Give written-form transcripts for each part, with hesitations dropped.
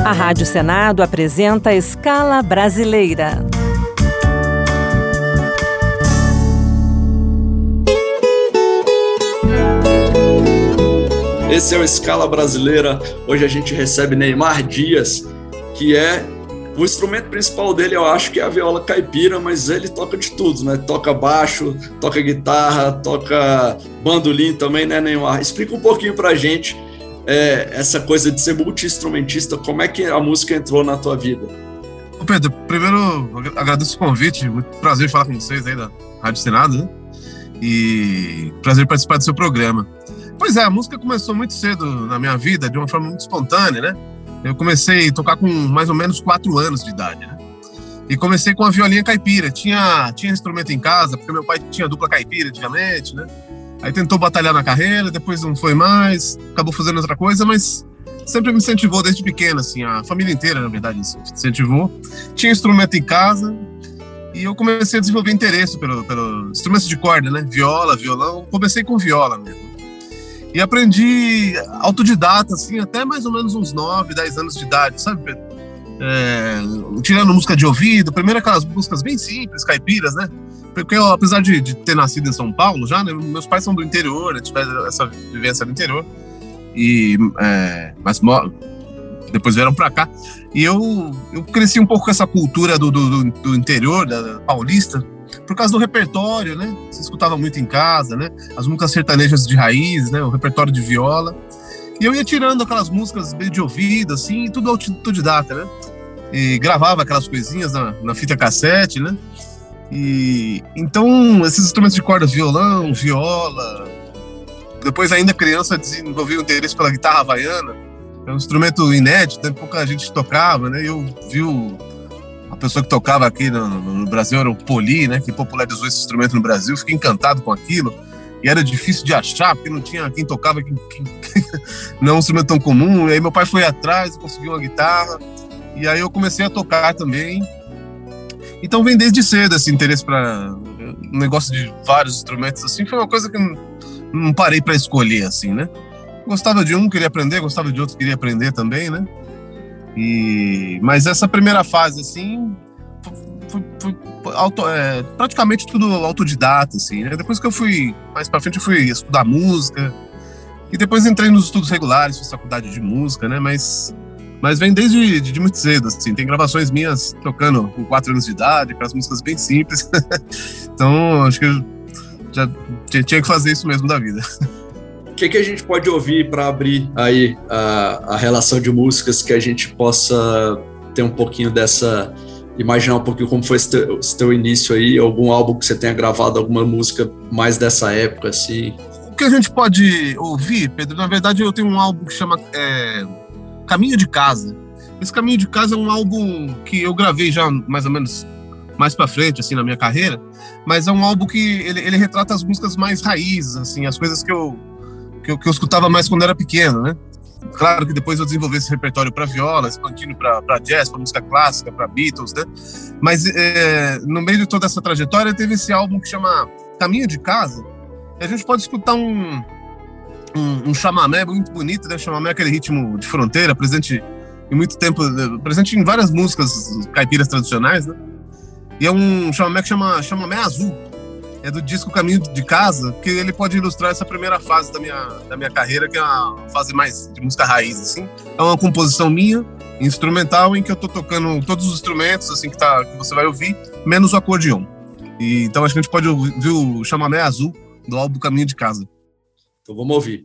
A Rádio Senado apresenta Escala Brasileira. Esse é o Escala Brasileira. Hoje a gente recebe Neymar Dias, que é o instrumento principal dele, eu acho que é a viola caipira, mas ele toca de tudo, né? Toca baixo, toca guitarra, toca bandolim também, né, Neymar? Explica um pouquinho pra gente essa coisa de ser multi-instrumentista, como é que a música entrou na tua vida? Ô Pedro, primeiro agradeço o convite, muito prazer falar com vocês aí da Rádio Senado, né? E prazer participar do seu programa. Pois é, a música começou muito cedo na minha vida, de uma forma muito espontânea, né? Eu comecei a tocar com mais ou menos 4 anos de idade, né? E comecei com a violinha caipira. Tinha instrumento em casa, porque meu pai tinha dupla caipira antigamente, né? Aí tentou batalhar na carreira, depois não foi mais, acabou fazendo outra coisa, mas sempre me incentivou desde pequeno, assim, a família inteira, na verdade, me incentivou. Tinha instrumento em casa e eu comecei a desenvolver interesse pelo instrumentos de corda, né? Viola, violão, comecei com viola mesmo. E aprendi autodidata, assim, até mais ou menos uns 9, 10 anos de idade, sabe, Pedro? Tirando música de ouvido, primeiro aquelas músicas bem simples, caipiras, né? Porque eu, apesar de ter nascido em São Paulo já, né, meus pais são do interior, né, tiveram essa vivência no interior, mas depois vieram pra cá. E eu cresci um pouco com essa cultura do interior, da paulista, por causa do repertório, né? Se escutava muito em casa, né? As músicas sertanejas de raiz, né? O repertório de viola. E eu ia tirando aquelas músicas meio de ouvido, assim, tudo autodidata, né? E gravava aquelas coisinhas na fita cassete, né? E então, esses instrumentos de corda, violão, viola. Depois, ainda criança, desenvolvi o interesse pela guitarra havaiana. É um instrumento inédito, né? Pouca gente tocava, né? Eu vi a pessoa que tocava aqui no Brasil era o Poli, né? Que popularizou esse instrumento no Brasil. Fiquei encantado com aquilo. E era difícil de achar, porque não tinha quem tocava, não é um instrumento tão comum. E aí meu pai foi atrás, conseguiu uma guitarra. E aí eu comecei a tocar também. Então vem desde cedo esse interesse para um negócio de vários instrumentos, assim. Foi uma coisa que não parei para escolher, assim, né? Gostava de um, queria aprender, gostava de outro, queria aprender também, né? Mas essa primeira fase, assim, foi praticamente tudo autodidata, assim, né? Depois que eu fui, mais pra frente, eu fui estudar música, e depois entrei nos estudos regulares, fiz faculdade de música, né? Mas vem desde muito cedo, assim. Tem gravações minhas tocando com 4 anos de idade, com as músicas bem simples. Então, acho que eu já tinha que fazer isso mesmo da vida. O que a gente pode ouvir para abrir aí a relação de músicas, que a gente possa ter um pouquinho dessa, imaginar um pouquinho como foi esse teu início aí, algum álbum que você tenha gravado, alguma música mais dessa época, assim? O que a gente pode ouvir, Pedro, na verdade eu tenho um álbum que chama Caminho de Casa. Esse Caminho de Casa é um álbum que eu gravei já mais ou menos mais pra frente, assim, na minha carreira, mas é um álbum que ele retrata as músicas mais raízes, assim, as coisas que eu escutava mais quando era pequeno, né? Claro que depois eu desenvolvi esse repertório para viola, expandindo para jazz, para música clássica, para Beatles, né? Mas no meio de toda essa trajetória teve esse álbum que chama Caminho de Casa, e a gente pode escutar um chamamé muito bonito, né? Chamamé é aquele ritmo de fronteira, presente em muito tempo, presente em várias músicas caipiras tradicionais, né? E é um chamamé que chama Chamamé Azul. É do disco Caminho de Casa, que ele pode ilustrar essa primeira fase da minha carreira, que é uma fase mais de música raiz, assim. É uma composição minha, instrumental, em que eu tô tocando todos os instrumentos, assim, que você vai ouvir, menos o acordeon. E então acho que a gente pode ouvir o Chamamé Azul do álbum Caminho de Casa. Então vamos ouvir.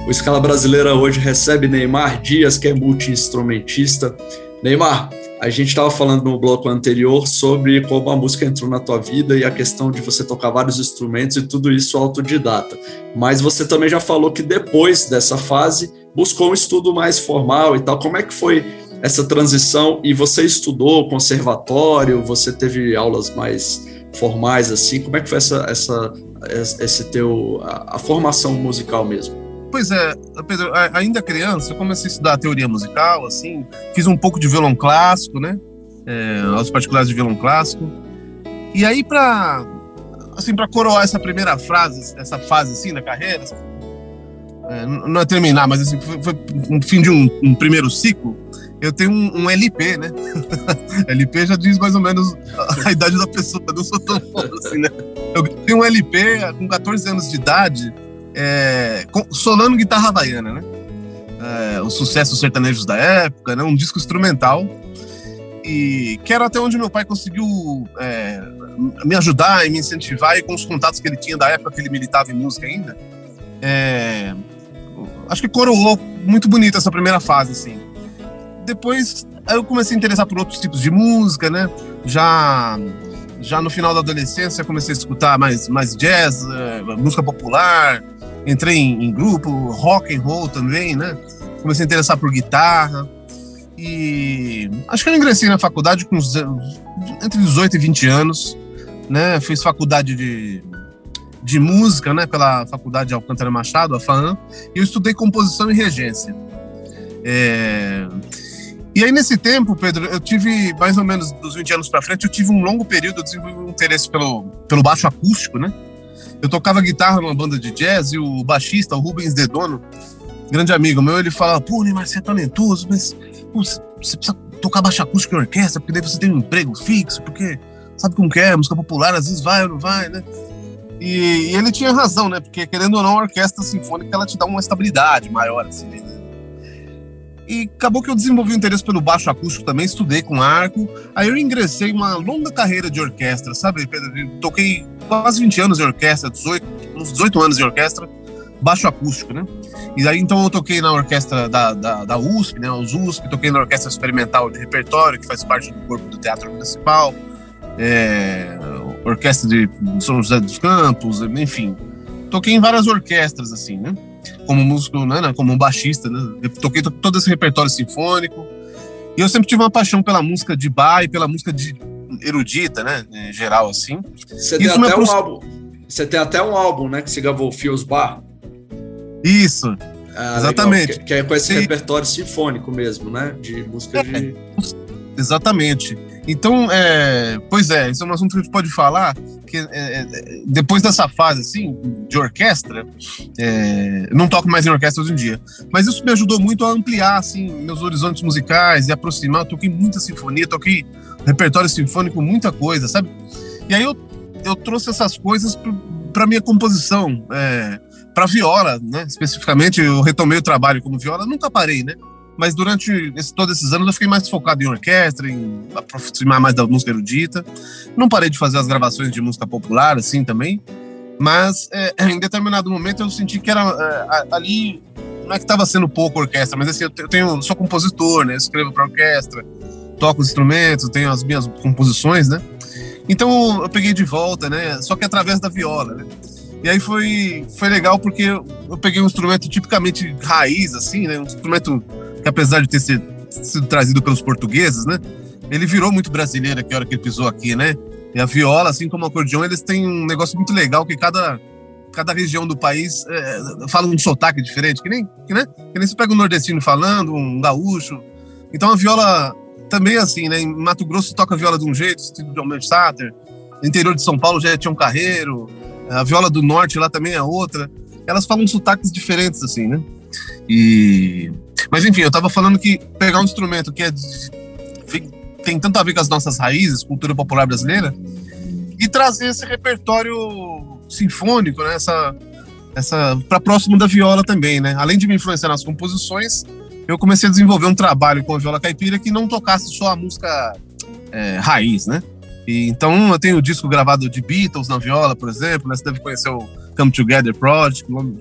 O Escala Brasileira hoje recebe Neymar Dias, que é multi-instrumentista. Neymar, a gente estava falando no bloco anterior sobre como a música entrou na tua vida e a questão de você tocar vários instrumentos e tudo isso autodidata. Mas você também já falou que depois dessa fase buscou um estudo mais formal e tal. Como é que foi essa transição? E você estudou conservatório? Você teve aulas mais formais assim? Como é que foi a formação musical mesmo? Pois é, Pedro, ainda criança, eu comecei a estudar teoria musical, assim, fiz um pouco de violão clássico, né, aulas particulares de violão clássico, e aí para coroar essa primeira fase, essa fase, assim, da carreira, não é terminar, mas assim, foi um fim de um primeiro ciclo, eu tenho um LP, né, LP já diz mais ou menos a idade da pessoa, não sou tão bom assim, né, eu tenho um LP com 14 anos de idade, solando guitarra havaiana, né? Os sucessos sertanejos da época, né? Um disco instrumental, e que era até onde meu pai conseguiu me ajudar e me incentivar, e com os contatos que ele tinha da época que ele militava em música ainda, acho que coroou muito bonito essa primeira fase, assim. Depois eu comecei a interessar por outros tipos de música, né? Já no final da adolescência comecei a escutar mais jazz, música popular, entrei em grupo, rock and roll também, né? Comecei a interessar por guitarra e acho que eu ingressei na faculdade com entre 18 e 20 anos, né? Fiz faculdade de música, né? Pela Faculdade Alcântara Machado, a FAAM, e eu estudei composição e regência. E aí, nesse tempo, Pedro, eu tive, mais ou menos dos 20 anos para frente, eu tive um longo período, eu desenvolvi um interesse pelo baixo acústico, né? Eu tocava guitarra numa banda de jazz e o baixista, o Rubens Dedono, grande amigo meu, ele falava, pô, Neymar, você é talentoso, mas pô, você precisa tocar baixo acústico em orquestra, porque daí você tem um emprego fixo, porque sabe como que é, música popular, às vezes vai ou não vai, né? E ele tinha razão, né? Porque, querendo ou não, a orquestra sinfônica, ela te dá uma estabilidade maior, assim, né? E acabou que eu desenvolvi um interesse pelo baixo acústico também, estudei com arco. Aí eu ingressei em uma longa carreira de orquestra, sabe, Pedro? Eu toquei quase 20 anos de orquestra, uns 18 anos de orquestra, baixo acústico, né? E aí então eu toquei na orquestra da USP, né? Os USP, toquei na Orquestra Experimental de Repertório, que faz parte do corpo do Teatro Municipal, Orquestra de São José dos Campos, enfim. Toquei em várias orquestras, assim, né? Como músico, né, como um baixista, né? Eu toquei todo esse repertório sinfônico. E eu sempre tive uma paixão pela música de bar e pela música erudita, né, em geral, assim. Você tem até um álbum, né, que se gravou, Fios Bar. Isso, exatamente. Que é com esse repertório sinfônico mesmo, né, de música de... Exatamente. Então, pois é, isso é um assunto que a gente pode falar, que depois dessa fase, assim, de orquestra, não toco mais em orquestra hoje em dia, mas isso me ajudou muito a ampliar, assim, meus horizontes musicais e aproximar. Eu toquei muita sinfonia, toquei repertório sinfônico, muita coisa, sabe? E aí eu trouxe essas coisas para minha composição, para viola, né? Especificamente, eu retomei o trabalho como viola, nunca parei, né? Mas durante todos esses anos eu fiquei mais focado em orquestra, em aproximar mais da música erudita. Não parei de fazer as gravações de música popular, assim, também. Mas em determinado momento eu senti que era ali, não é que estava sendo pouco orquestra, mas assim, eu sou compositor, né? Eu escrevo para orquestra, toco os instrumentos, tenho as minhas composições, né? Então eu peguei de volta, né? Só que através da viola, né? E aí foi legal porque eu peguei um instrumento tipicamente raiz, assim, né? Um instrumento que, apesar de ter sido trazido pelos portugueses, né? Ele virou muito brasileiro aqui, a hora que ele pisou aqui, né? E a viola, assim como o acordeão, eles têm um negócio muito legal, que cada região do país fala um sotaque diferente, que nem você pega um nordestino falando, um gaúcho. Então a viola também é assim, né? Em Mato Grosso toca a viola de um jeito, estilo de Almir Sater. No interior de São Paulo já é Tião Carreiro. A viola do norte lá também é outra. Elas falam sotaques diferentes, assim, né? Mas enfim, eu tava falando que pegar um instrumento que tem tanto a ver com as nossas raízes, cultura popular brasileira, e trazer esse repertório sinfônico, né? Para próximo da viola também, né? Além de me influenciar nas composições, eu comecei a desenvolver um trabalho com a viola caipira que não tocasse só a música raiz, né? Então eu tenho o disco gravado de Beatles na viola, por exemplo, né? Você deve conhecer o Come Together Project,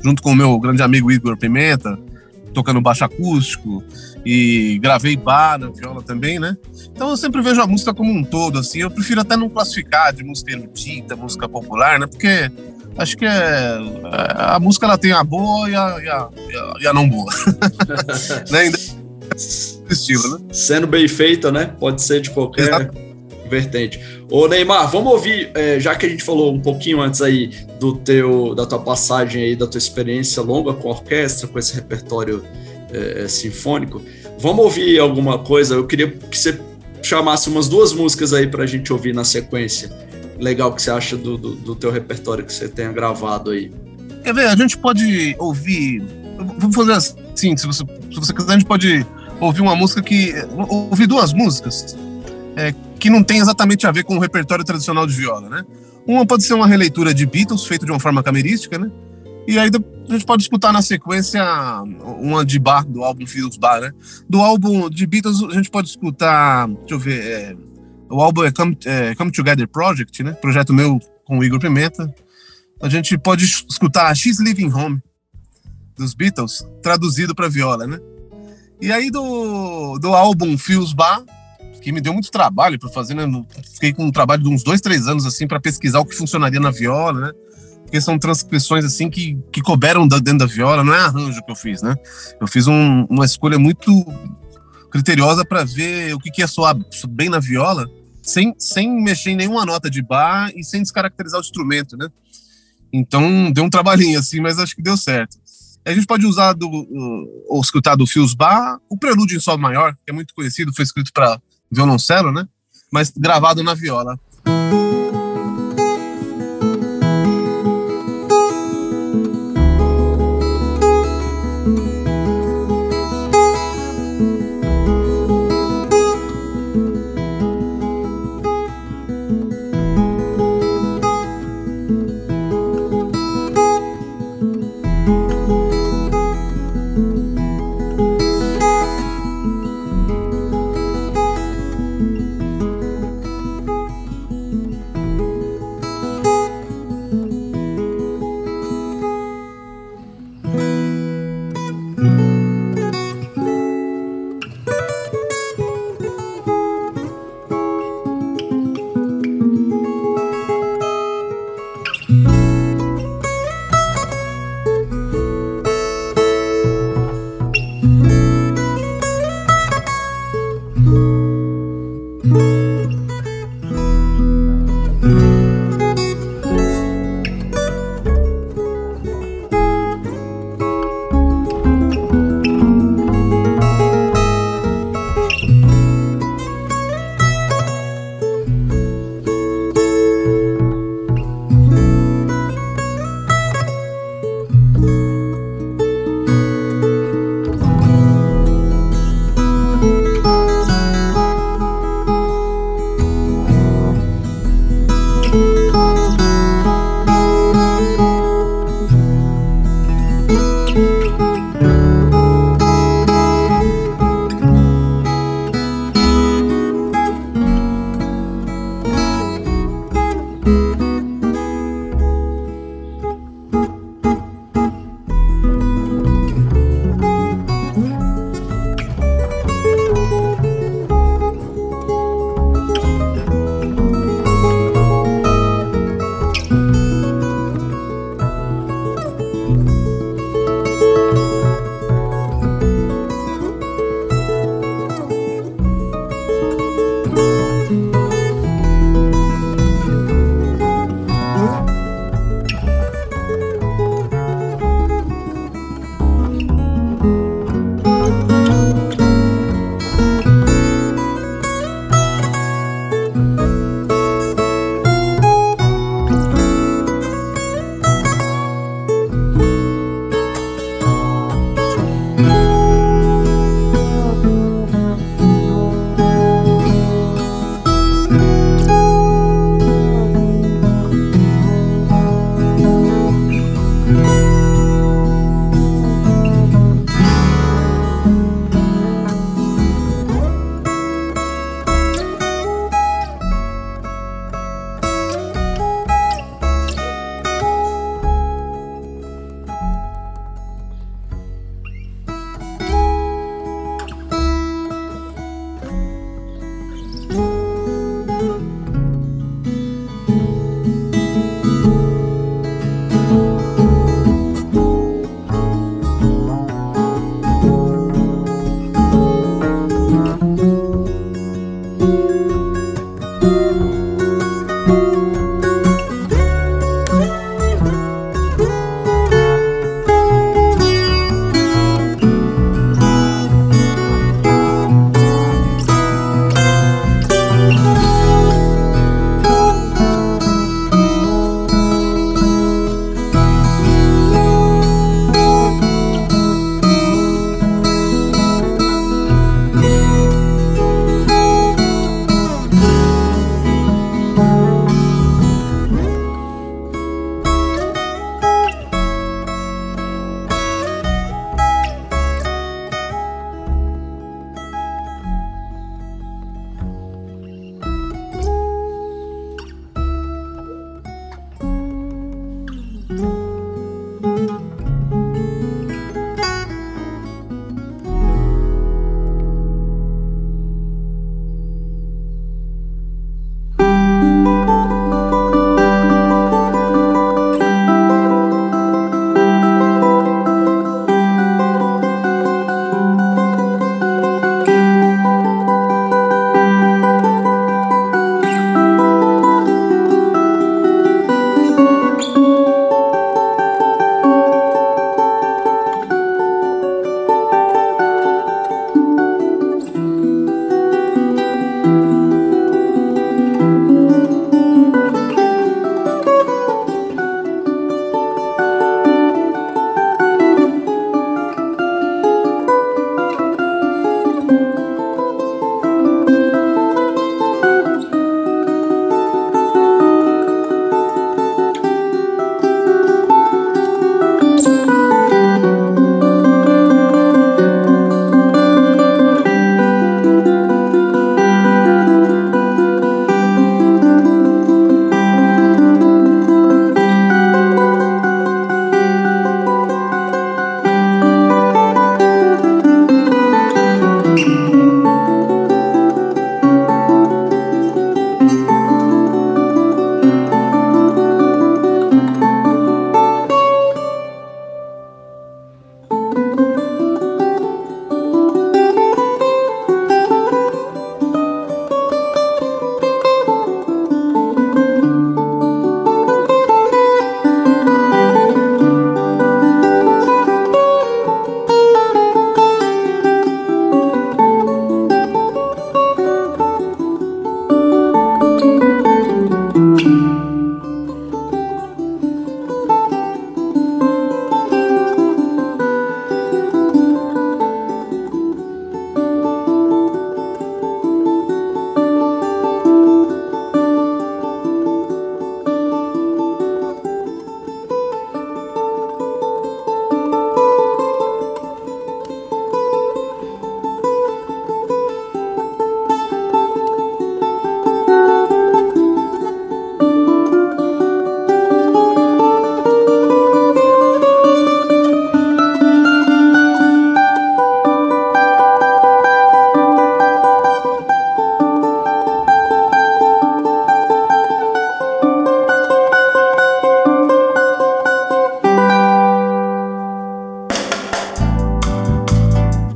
junto com o meu grande amigo Igor Pimenta, tocando baixo acústico, e gravei bar na viola também, né? Então eu sempre vejo a música como um todo, assim. Eu prefiro até não classificar de música erudita, música popular, né? Porque acho que a música ela tem a boa e a não boa. Né? Estilo, né? Sendo bem feita, né? Pode ser de qualquer vertente. Ô Neymar, vamos ouvir, já que a gente falou um pouquinho antes aí da tua passagem aí, da tua experiência longa com a orquestra, com esse repertório sinfônico, vamos ouvir alguma coisa? Eu queria que você chamasse umas 2 músicas aí pra gente ouvir na sequência. Legal que você acha do teu repertório que você tenha gravado aí. Quer ver, a gente pode ouvir, vamos fazer assim, se você quiser, a gente pode ouvir uma música ouvir 2 músicas que não tem exatamente a ver com o repertório tradicional de viola, né? Uma pode ser uma releitura de Beatles, feita de uma forma camerística, né? E aí a gente pode escutar na sequência uma de Bach, do álbum Fields Bar, né? Do álbum de Beatles a gente pode escutar, deixa eu ver, o álbum é Come Together Project, né? Projeto meu com o Igor Pimenta. A gente pode escutar She's Leaving Home, dos Beatles, traduzido para viola, né? E aí do álbum Fields Bar, que me deu muito trabalho para fazer, né? Fiquei com um trabalho de uns 2-3 anos, assim, para pesquisar o que funcionaria na viola, né? Porque são transcrições, assim, que couberam dentro da viola, não é arranjo que eu fiz, né? Eu fiz uma escolha muito criteriosa para ver o que ia soar bem na viola, sem mexer em nenhuma nota de bar e sem descaracterizar o instrumento, né? Então, deu um trabalhinho, assim, mas acho que deu certo. A gente pode usar ou escutar do Fields Bar o Prelúdio em Sol Maior, que é muito conhecido, foi escrito para violoncelo, né? Mas gravado na viola.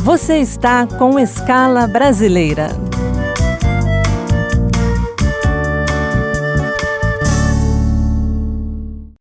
Você está com Escala Brasileira,